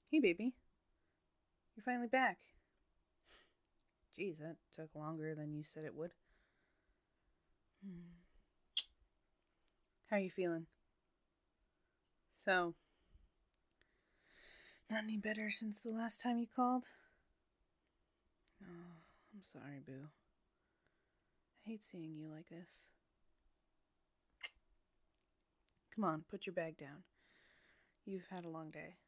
Hey, baby. You're finally back. Geez, that took longer than you said it would. Hmm. How you feeling? So, not any better since the last time you called? Oh, I'm sorry, Boo. I hate seeing you like this. Come on, put your bag down. You've had a long day.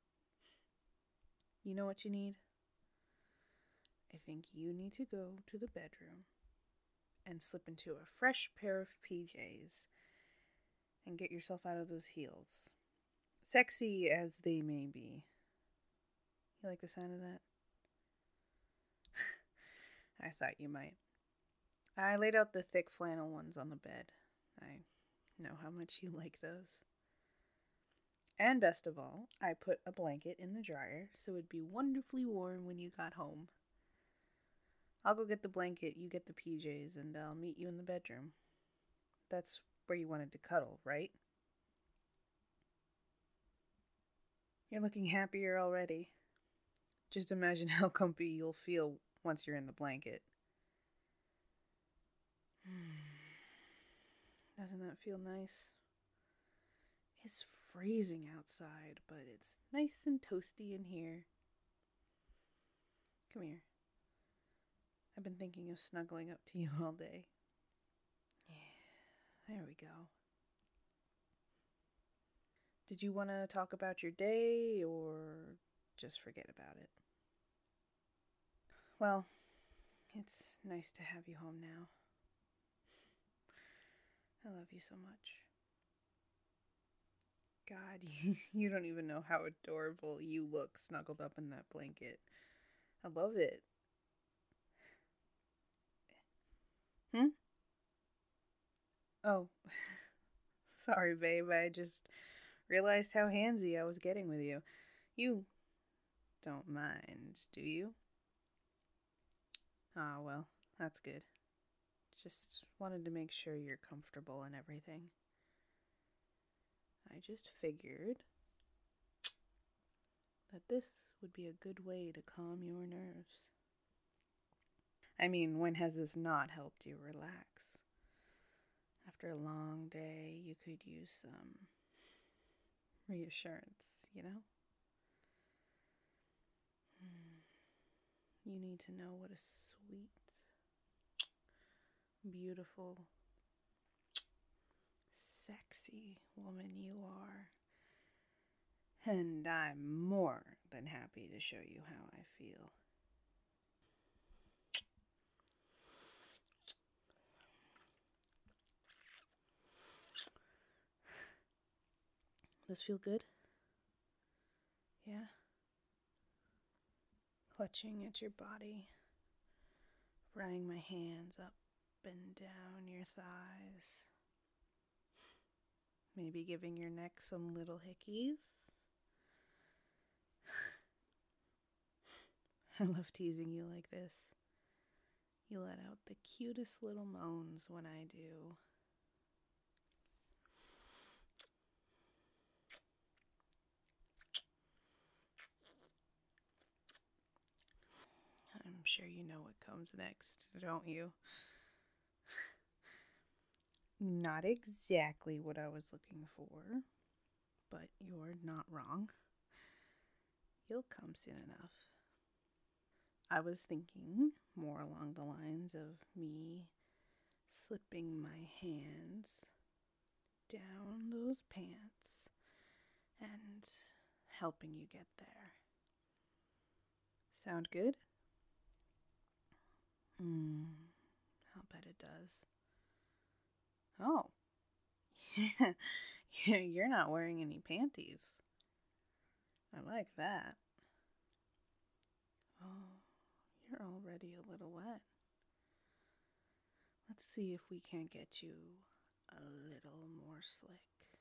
You know what you need? I think you need to go to the bedroom and slip into a fresh pair of PJs and get yourself out of those heels. Sexy as they may be. You like the sound of that? I thought you might. I laid out the thick flannel ones on the bed. I know how much you like those. And best of all, I put a blanket in the dryer so it'd be wonderfully warm when you got home. I'll go get the blanket, you get the PJs, and I'll meet you in the bedroom. That's where you wanted to cuddle, right? You're looking happier already. Just imagine how comfy you'll feel once you're in the blanket. Doesn't that feel nice? It's freezing outside, but it's nice and toasty in here. Come here. I've been thinking of snuggling up to you all day. Yeah, there we go. Did you want to talk about your day or just forget about it? Well, it's nice to have you home now. I love you so much. God, you don't even know how adorable you look snuggled up in that blanket. I love it. Hmm? Oh, sorry, babe. I just realized how handsy I was getting with you. You don't mind, do you? Ah, well, that's good. Just wanted to make sure you're comfortable and everything. I just figured that this would be a good way to calm your nerves. I mean, when has this not helped you relax? After a long day, you could use some reassurance, you know? You need to know what a sweet, beautiful, sexy woman you are. And I'm more than happy to show you how I feel. This feel good? Yeah? Clutching at your body, running my hands up and down your thighs. Maybe giving your neck some little hickeys. I love teasing you like this. You let out the cutest little moans when I do. I'm sure you know what comes next, don't you? Not exactly what I was looking for, but you're not wrong. You'll come soon enough. I was thinking more along the lines of me slipping my hands down those pants and helping you get there. Sound good? I'll bet it does. Oh, you're not wearing any panties. I like that. Oh, you're already a little wet. Let's see if we can't get you a little more slick.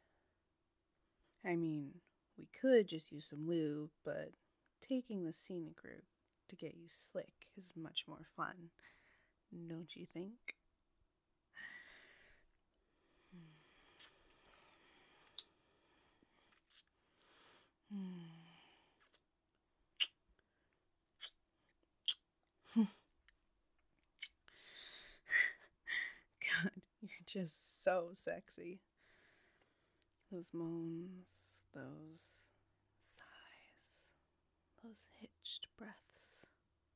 I mean, we could just use some lube, but taking the scenic route to get you slick is much more fun, don't you think? just so sexy. Those moans, those sighs, those hitched breaths.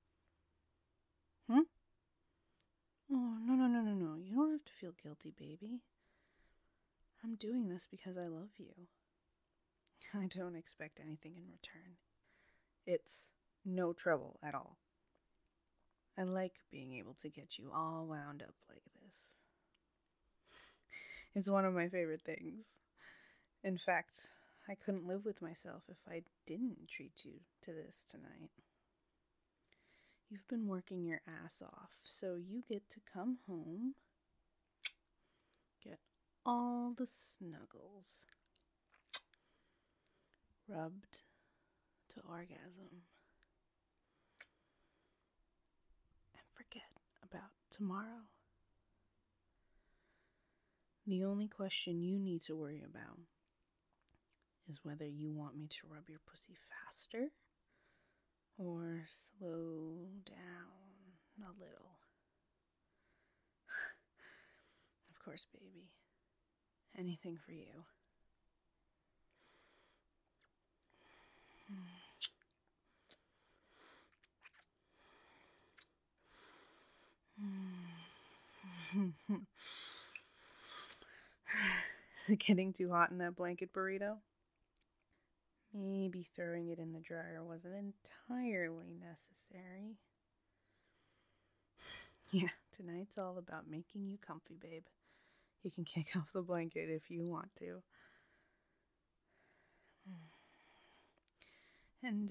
Hmm? Oh, no. You don't have to feel guilty, baby. I'm doing this because I love you. I don't expect anything in return. It's no trouble at all. I like being able to get you all wound up like this. It's one of my favorite things. In fact, I couldn't live with myself if I didn't treat you to this tonight. You've been working your ass off, so you get to come home, get all the snuggles, rubbed to orgasm, and forget about tomorrow. The only question you need to worry about is whether you want me to rub your pussy faster or slow down a little. Of course, baby. Anything for you. Is it getting too hot in that blanket burrito? Maybe throwing it in the dryer wasn't entirely necessary. Yeah, tonight's all about making you comfy, babe. You can kick off the blanket if you want to. And,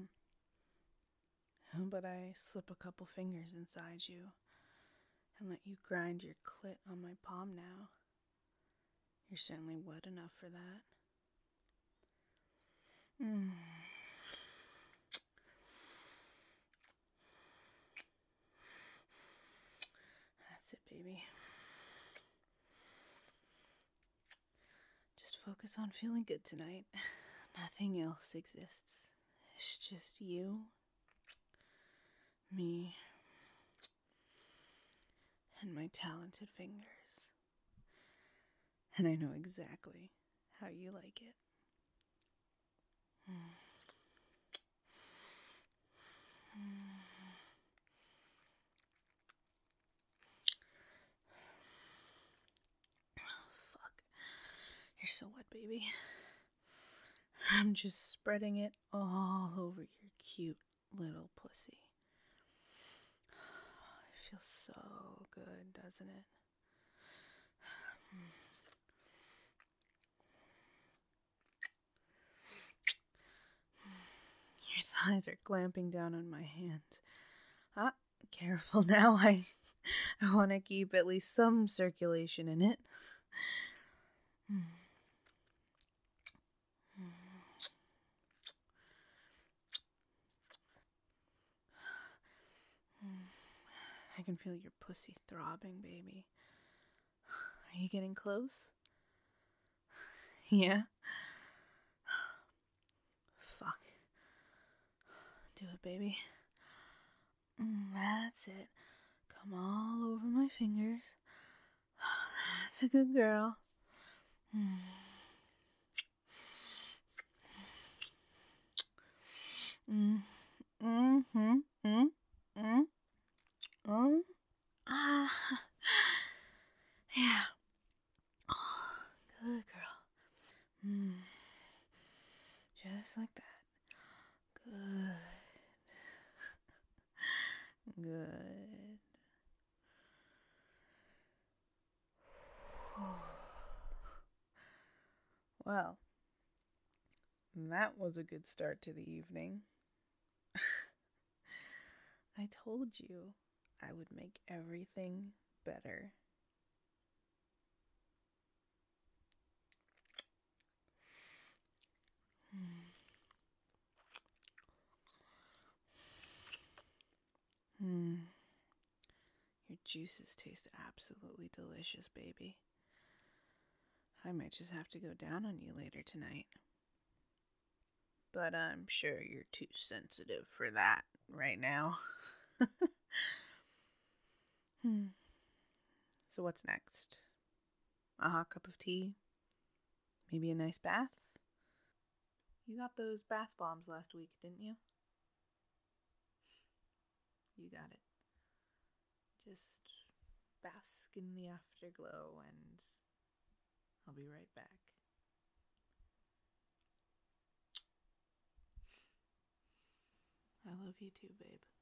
how about I slip a couple fingers inside you and let you grind your clit on my palm now? You're certainly wet enough for that. That's it, baby. Just focus on feeling good tonight. Nothing else exists. It's just you, me, and my talented fingers. And I know exactly how you like it. Fuck. You're so wet, baby. I'm just spreading it all over your cute little pussy. It feels so good, doesn't it? Your thighs are clamping down on my hand. Ah, careful now. I want to keep at least some circulation in it. I can feel your pussy throbbing, baby. Are you getting close? Yeah? Fuck. Do it, baby. That's it. Come all over my fingers. That's a good girl. Yeah. Oh, good girl. Just like that. Good. Good. Well, that was a good start to the evening. I told you I would make everything better. Your juices taste absolutely delicious, baby. I might just have to go down on you later tonight. But I'm sure you're too sensitive for that right now. So what's next? A hot cup of tea? Maybe a nice bath? You got those bath bombs last week, didn't you? You got it. Just bask in the afterglow, and I'll be right back. I love you too, babe.